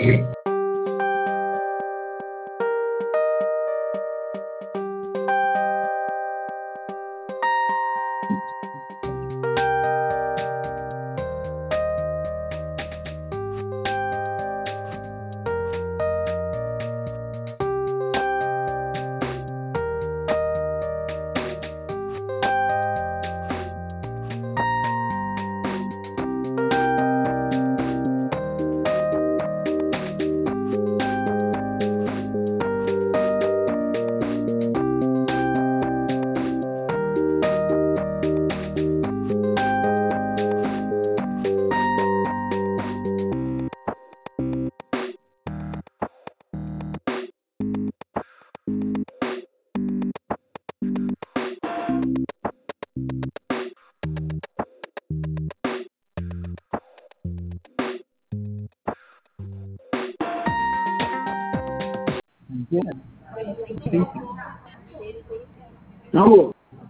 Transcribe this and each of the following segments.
Alô,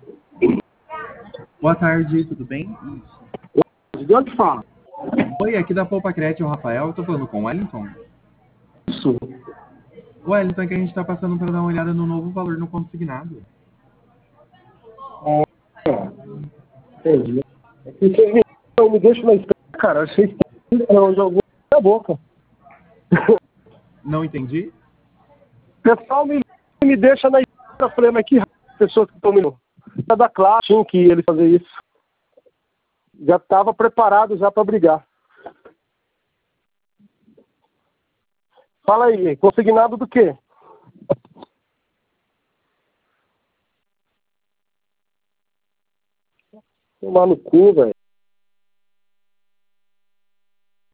Boa tarde, tudo bem? de onde fala? Oi, aqui da Poupa Crédito, o Rafael, eu tô falando com o Wellington. Isso. O Wellington, é que a gente tá passando para dar uma olhada no novo valor no consignado. Entendi. É que vocês não me deixam na espera, cara. Vocês não jogou na boca. Não entendi? O pessoal me deixa na espera. Eu falei, mas que pessoas que estão me... É da classe, tinha que ele fazer isso. Já estava preparado já para brigar. Fala aí, consignado do quê? Tomar no cu, velho.